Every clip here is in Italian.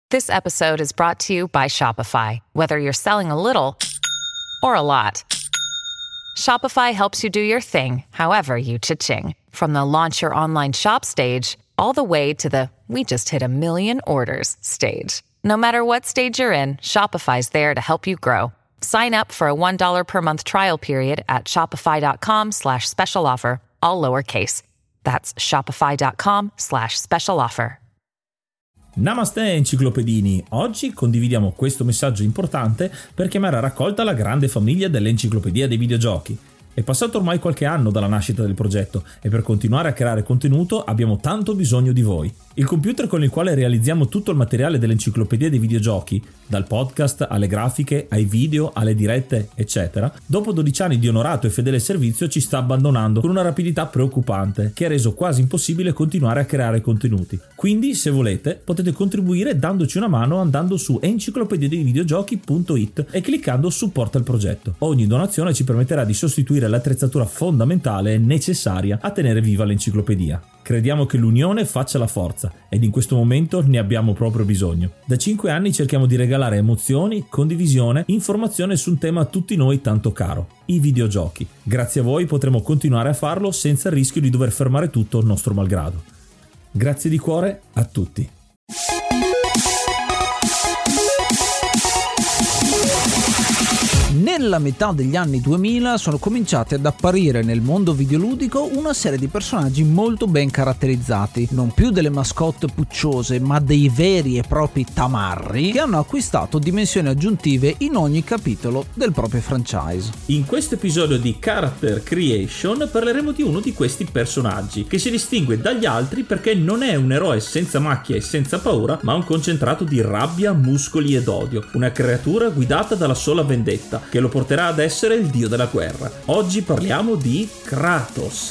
This episode is brought to you by Shopify. Whether you're selling a little or a lot, Shopify helps you do your thing, however you cha-ching. From the launch your online shop stage, all the way to the we just hit 1 million orders stage. No matter what stage you're in, Shopify's there to help you grow. Sign up for a $1 per month trial period at shopify.com/special offer, all lowercase. That's shopify.com/special offer. Namaste enciclopedini, oggi condividiamo questo messaggio importante per chiamare a raccolta la grande famiglia dell'Enciclopedia dei Videogiochi. È passato ormai qualche anno dalla nascita del progetto e per continuare a creare contenuto abbiamo tanto bisogno di voi. Il computer con il quale realizziamo tutto il materiale dell'Enciclopedia dei Videogiochi, dal podcast alle grafiche, ai video, alle dirette, eccetera, dopo 12 anni di onorato e fedele servizio ci sta abbandonando con una rapidità preoccupante che ha reso quasi impossibile continuare a creare contenuti. Quindi, se volete, potete contribuire dandoci una mano andando su enciclopediadeivideogiochi.it e cliccando supporta il progetto. Ogni donazione ci permetterà di sostituire l'attrezzatura fondamentale e necessaria a tenere viva l'enciclopedia. Crediamo che l'unione faccia la forza ed in questo momento ne abbiamo proprio bisogno. Da 5 anni cerchiamo di regalare emozioni, condivisione, informazione su un tema a tutti noi tanto caro, i videogiochi. Grazie a voi potremo continuare a farlo senza il rischio di dover fermare tutto nostro malgrado. Grazie di cuore a tutti. Nella metà degli anni 2000 sono cominciati ad apparire nel mondo videoludico una serie di personaggi molto ben caratterizzati, non più delle mascotte pucciose ma dei veri e propri tamarri che hanno acquistato dimensioni aggiuntive in ogni capitolo del proprio franchise. In questo episodio di Character Creation parleremo di uno di questi personaggi che si distingue dagli altri perché non è un eroe senza macchie e senza paura ma un concentrato di rabbia, muscoli ed odio, una creatura guidata dalla sola vendetta che lo porterà ad essere il dio della guerra. Oggi parliamo di Kratos.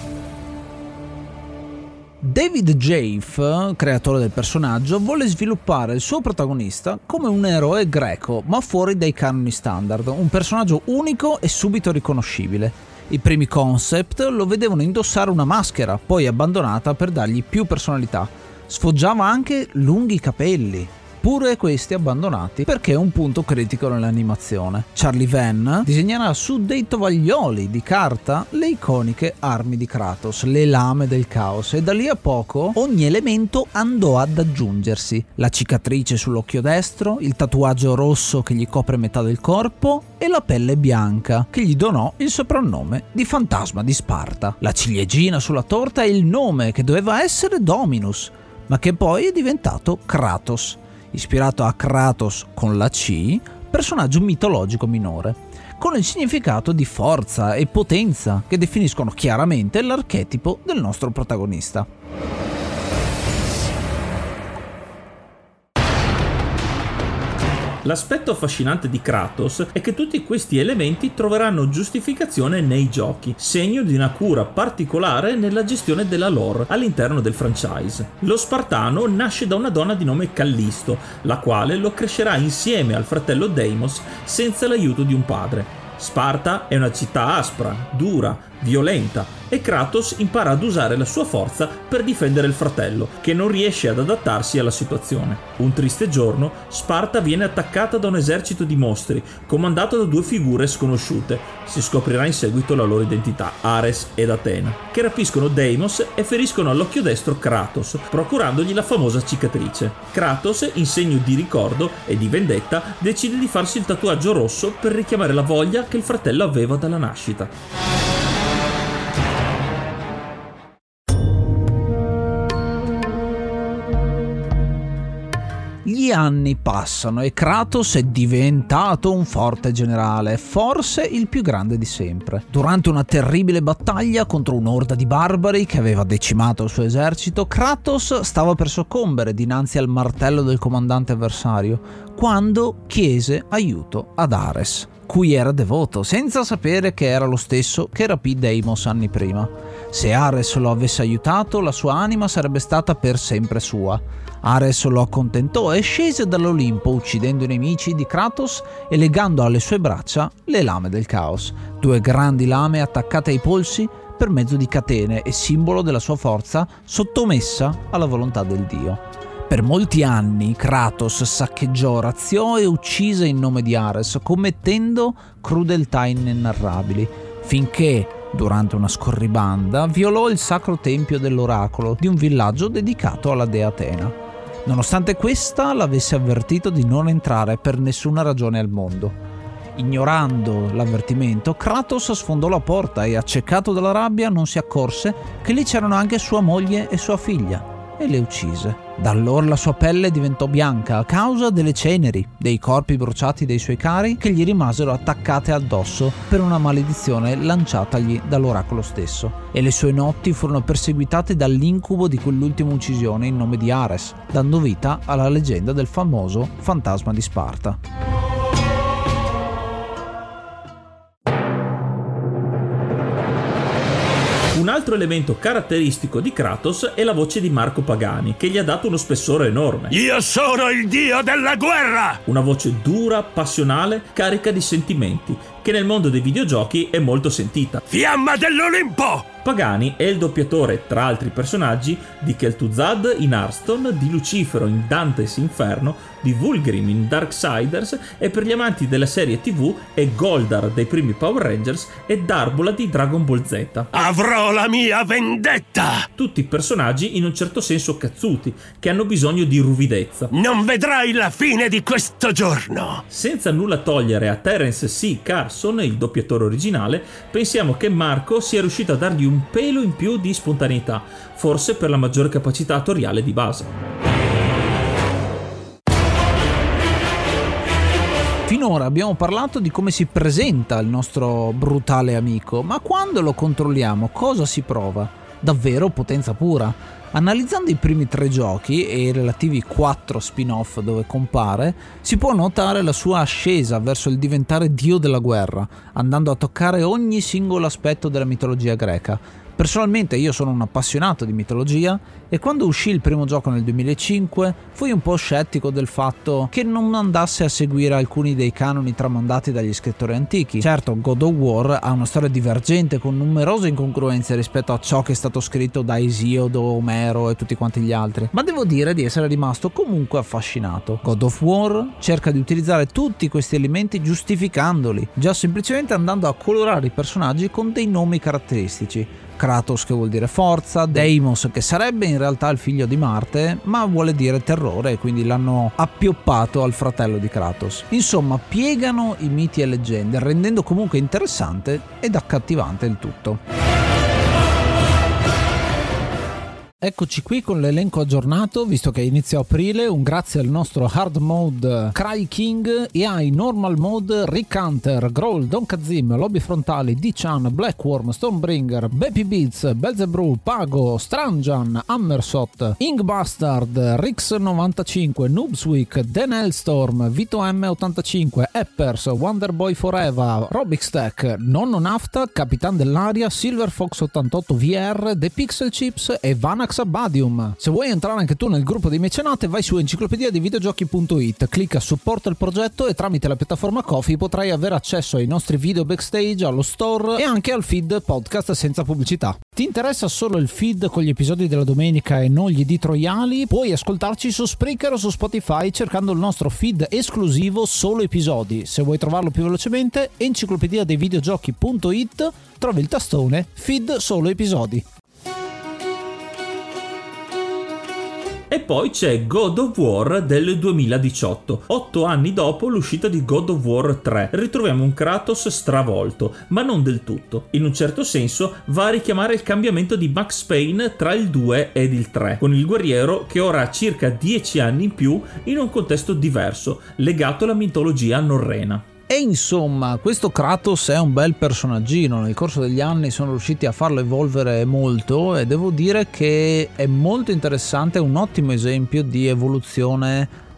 David Jaffe, creatore del personaggio, volle sviluppare il suo protagonista come un eroe greco, ma fuori dai canoni standard, un personaggio unico e subito riconoscibile. I primi concept lo vedevano indossare una maschera, poi abbandonata per dargli più personalità. Sfoggiava anche lunghi capelli, pure questi abbandonati perché è un punto critico nell'animazione. Charlie Venn disegnerà su dei tovaglioli di carta le iconiche armi di Kratos, le lame del caos, e da lì a poco ogni elemento andò ad aggiungersi: la cicatrice sull'occhio destro, il tatuaggio rosso che gli copre metà del corpo e la pelle bianca che gli donò il soprannome di Fantasma di Sparta. La ciliegina sulla torta è il nome che doveva essere Dominus, ma che poi è diventato Kratos, ispirato a Kratos con la C, personaggio mitologico minore, con il significato di forza e potenza che definiscono chiaramente l'archetipo del nostro protagonista. L'aspetto affascinante di Kratos è che tutti questi elementi troveranno giustificazione nei giochi, segno di una cura particolare nella gestione della lore all'interno del franchise. Lo Spartano nasce da una donna di nome Callisto, la quale lo crescerà insieme al fratello Deimos senza l'aiuto di un padre. Sparta è una città aspra, dura, violenta e Kratos impara ad usare la sua forza per difendere il fratello, che non riesce ad adattarsi alla situazione. Un triste giorno, Sparta viene attaccata da un esercito di mostri, comandato da 2 figure sconosciute. Si scoprirà in seguito la loro identità, Ares ed Atena, che rapiscono Deimos e feriscono all'occhio destro Kratos, procurandogli la famosa cicatrice. Kratos, in segno di ricordo e di vendetta, decide di farsi il tatuaggio rosso per richiamare la voglia che il fratello aveva dalla nascita. Gli anni passano e Kratos è diventato un forte generale, forse il più grande di sempre. Durante una terribile battaglia contro un'orda di barbari che aveva decimato il suo esercito, Kratos stava per soccombere dinanzi al martello del comandante avversario, quando chiese aiuto ad Ares, cui era devoto, senza sapere che era lo stesso che rapì Deimos anni prima. Se Ares lo avesse aiutato, la sua anima sarebbe stata per sempre sua. Ares lo accontentò e scese dall'Olimpo, uccidendo i nemici di Kratos e legando alle sue braccia le lame del caos, 2 grandi lame attaccate ai polsi per mezzo di catene e simbolo della sua forza sottomessa alla volontà del dio. Per molti anni Kratos saccheggiò, razziò e uccise in nome di Ares, commettendo crudeltà inenarrabili, finché, durante una scorribanda, violò il sacro tempio dell'oracolo di un villaggio dedicato alla dea Atena. Nonostante questa l'avesse avvertito di non entrare per nessuna ragione al mondo. Ignorando l'avvertimento, Kratos sfondò la porta e, accecato dalla rabbia, non si accorse che lì c'erano anche sua moglie e sua figlia, e le uccise. Da allora la sua pelle diventò bianca a causa delle ceneri, dei corpi bruciati dei suoi cari che gli rimasero attaccate addosso per una maledizione lanciatagli dall'oracolo stesso, e le sue notti furono perseguitate dall'incubo di quell'ultima uccisione in nome di Ares, dando vita alla leggenda del famoso fantasma di Sparta. Un altro elemento caratteristico di Kratos è la voce di Marco Pagani, che gli ha dato uno spessore enorme. Io sono il dio della guerra! Una voce dura, passionale, carica di sentimenti, che nel mondo dei videogiochi è molto sentita. Fiamma dell'Olimpo! Pagani è il doppiatore, tra altri personaggi, di Kel'Thuzad in Hearthstone, di Lucifero in Dante's Inferno, di Vulgrim in Darksiders, e per gli amanti della serie TV è Goldar dei primi Power Rangers e Darbola di Dragon Ball Z. Avrò la mia vendetta! Tutti personaggi in un certo senso cazzuti, che hanno bisogno di ruvidezza. Non vedrai la fine di questo giorno! Senza nulla togliere a Terence C. Carson, il doppiatore originale, pensiamo che Marco sia riuscito a dargli un pelo in più di spontaneità, forse per la maggiore capacità attoriale di base. Finora abbiamo parlato di come si presenta il nostro brutale amico, ma quando lo controlliamo cosa si prova? Davvero potenza pura. Analizzando i primi 3 giochi e i relativi 4 spin-off dove compare, si può notare la sua ascesa verso il diventare dio della guerra, andando a toccare ogni singolo aspetto della mitologia greca. Personalmente io sono un appassionato di mitologia e quando uscì il primo gioco nel 2005 fui un po' scettico del fatto che non andasse a seguire alcuni dei canoni tramandati dagli scrittori antichi. Certo, God of War ha una storia divergente con numerose incongruenze rispetto a ciò che è stato scritto da Esiodo, Omero e tutti quanti gli altri, ma devo dire di essere rimasto comunque affascinato. God of War cerca di utilizzare tutti questi elementi giustificandoli, già semplicemente andando a colorare i personaggi con dei nomi caratteristici. Kratos, che vuol dire forza, Deimos, che sarebbe in realtà il figlio di Marte, ma vuole dire terrore, e quindi l'hanno appioppato al fratello di Kratos. Insomma, piegano i miti e leggende, rendendo comunque interessante ed accattivante il tutto. Eccoci qui con l'elenco aggiornato, visto che è inizio aprile. Un grazie al nostro hard mode Cry King e ai normal mode Rick Hunter, Growl, Don Kazim, Lobby Frontali, D-Chan, Blackworm, Stormbringer, Baby Beats, Belzebrew, Pago, Stranjan, Hammersot, Inkbastard, Rix95, Noobsweek, Dan Hellstorm, Vito M85, Eppers, Wonderboy Forever, Robixtech, Nonno Nafta, Capitan dell'Aria, Silverfox88 VR, The Pixel Chips e Vanax Abadium. Se vuoi entrare anche tu nel gruppo dei mecenate, vai su enciclopedia dei videogiochi.it, clicca supporta il progetto e tramite la piattaforma Ko-fi potrai avere accesso ai nostri video backstage, allo store e anche al feed podcast senza pubblicità. Ti interessa solo il feed con gli episodi della domenica e non gli editoriali? Puoi ascoltarci su Spreaker o su Spotify cercando il nostro feed esclusivo solo episodi. Se vuoi trovarlo più velocemente, enciclopedia dei videogiochi.it, trovi il tastone feed solo episodi. E poi c'è God of War del 2018, 8 anni dopo l'uscita di God of War 3. Ritroviamo un Kratos stravolto, ma non del tutto. In un certo senso va a richiamare il cambiamento di Max Payne tra il 2 ed il 3, con il guerriero che ora ha circa 10 anni in più in un contesto diverso, legato alla mitologia norrena. E insomma, questo Kratos è un bel personaggino, nel corso degli anni sono riusciti a farlo evolvere molto e devo dire che è molto interessante, è un ottimo esempio di evoluzione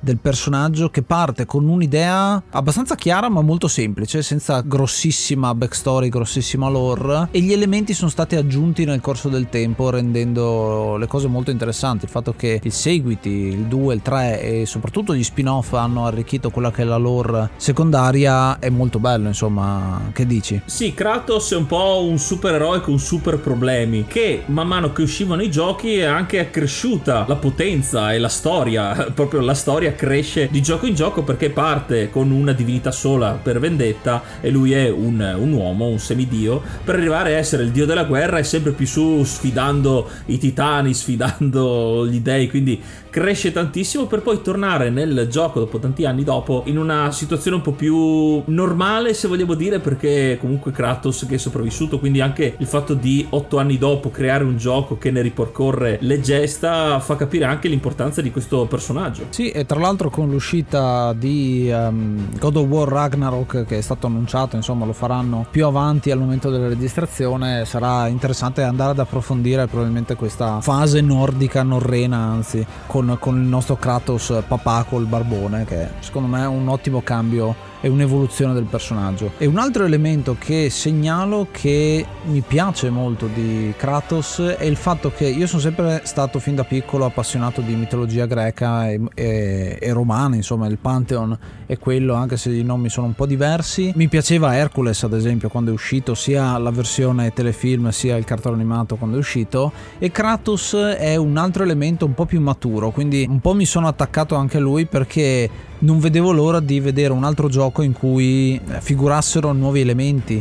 del personaggio, che parte con un'idea abbastanza chiara ma molto semplice, senza grossissima backstory, grossissima lore, e gli elementi sono stati aggiunti nel corso del tempo, rendendo le cose molto interessanti. Il fatto che i seguiti, il 2, il 3 e soprattutto gli spin-off hanno arricchito quella che è la lore secondaria è molto bello, insomma. Che dici? Sì, Kratos è un po' un supereroe con super problemi, che man mano che uscivano i giochi è anche accresciuta la potenza e la storia, proprio la storia cresce di gioco in gioco, perché parte con una divinità sola per vendetta e lui è un uomo, un semidio, per arrivare a essere il dio della guerra e sempre più su, sfidando i titani, sfidando gli dei, quindi cresce tantissimo per poi tornare nel gioco dopo tanti anni dopo in una situazione un po' più normale, se vogliamo dire, perché comunque Kratos che è sopravvissuto, quindi anche il fatto di 8 anni dopo creare un gioco che ne ripercorre le gesta fa capire anche l'importanza di questo personaggio. Sì, e tra l'altro con l'uscita di God of War Ragnarok, che è stato annunciato, insomma lo faranno più avanti al momento della registrazione, sarà interessante andare ad approfondire probabilmente questa fase nordica, norrena anzi, con il nostro Kratos papà col barbone, che secondo me è un ottimo cambio e un'evoluzione del personaggio. E un altro elemento che segnalo che mi piace molto di Kratos è il fatto che io sono sempre stato fin da piccolo appassionato di mitologia greca e romana, insomma il Pantheon è quello, anche se i nomi sono un po' diversi. Mi piaceva Hercules ad esempio quando è uscito, sia la versione telefilm sia il cartone animato quando è uscito, e Kratos è un altro elemento un po' più maturo, quindi un po' mi sono attaccato anche a lui perché non vedevo l'ora di vedere un altro gioco in cui figurassero nuovi elementi,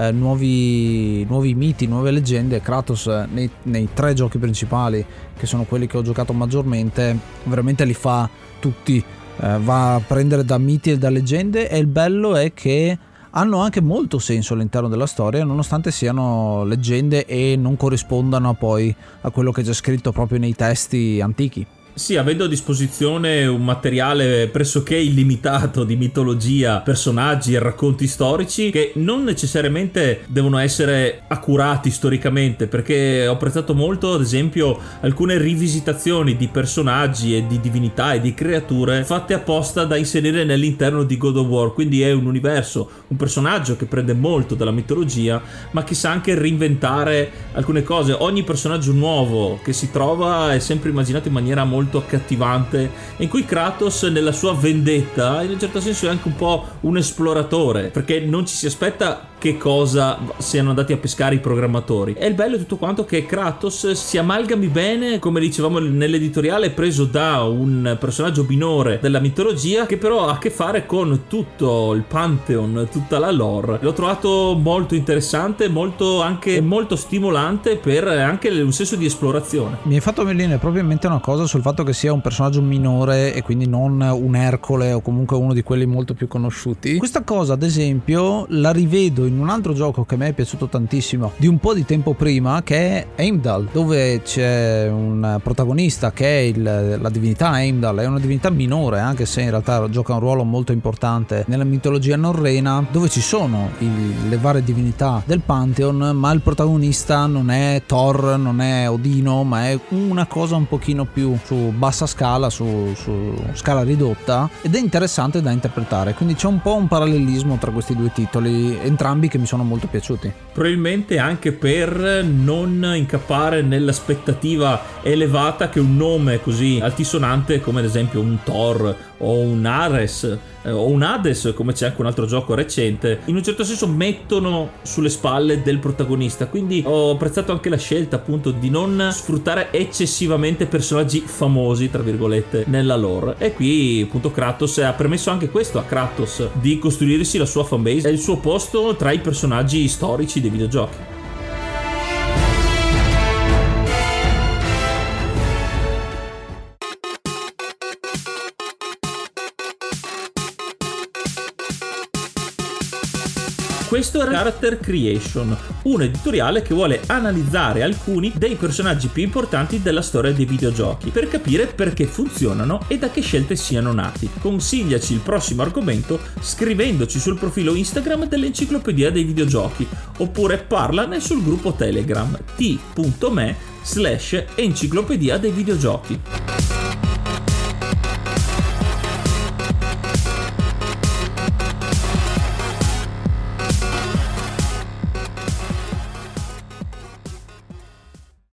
nuovi miti, nuove leggende. Kratos nei 3 giochi principali, che sono quelli che ho giocato maggiormente, veramente li fa tutti, va a prendere da miti e da leggende, e il bello è che hanno anche molto senso all'interno della storia, nonostante siano leggende e non corrispondano poi a quello che è già scritto proprio nei testi antichi. Sì, avendo a disposizione un materiale pressoché illimitato di mitologia, personaggi e racconti storici che non necessariamente devono essere accurati storicamente, perché ho apprezzato molto ad esempio alcune rivisitazioni di personaggi e di divinità e di creature fatte apposta da inserire nell'interno di God of War, quindi è un universo, un personaggio che prende molto dalla mitologia ma che sa anche reinventare alcune cose. Ogni personaggio nuovo che si trova è sempre immaginato in maniera molto accattivante, in cui Kratos nella sua vendetta in un certo senso è anche un po' un esploratore, perché non ci si aspetta che cosa siano andati a pescare i programmatori. E il bello è tutto quanto che Kratos si amalgami bene, come dicevamo nell'editoriale, preso da un personaggio minore della mitologia che però ha a che fare con tutto il Pantheon, tutta la lore. L'ho trovato molto interessante, molto stimolante per anche un senso di esplorazione. Mi hai fatto venire proprio in mente una cosa sul fatto che sia un personaggio minore e quindi non un Ercole o comunque uno di quelli molto più conosciuti. Questa cosa ad esempio la rivedo in un altro gioco che a me è piaciuto tantissimo di un po' di tempo prima, che è Heimdall, dove c'è un protagonista che è la divinità Heimdall. È una divinità minore, anche se in realtà gioca un ruolo molto importante nella mitologia norrena, dove ci sono le varie divinità del Pantheon, ma il protagonista non è Thor, non è Odino, ma è una cosa un pochino più su bassa scala, su scala ridotta, ed è interessante da interpretare. Quindi c'è un po' un parallelismo tra questi due titoli, entrambi che mi sono molto piaciuti. Probabilmente anche per non incappare nell'aspettativa elevata che un nome così altisonante come ad esempio un Thor o un Ares o un Hades, come c'è anche un altro gioco recente, in un certo senso mettono sulle spalle del protagonista. Quindi ho apprezzato anche la scelta appunto di non sfruttare eccessivamente personaggi famosi tra virgolette nella lore, e qui appunto Kratos ha permesso anche questo a Kratos di costruirsi la sua fanbase e il suo posto tra i personaggi storici dei videogiochi. Questo è Character Creation, un editoriale che vuole analizzare alcuni dei personaggi più importanti della storia dei videogiochi per capire perché funzionano e da che scelte siano nati. Consigliaci il prossimo argomento scrivendoci sul profilo Instagram dell'Enciclopedia dei Videogiochi oppure parlane sul gruppo Telegram t.me/Enciclopedia dei Videogiochi.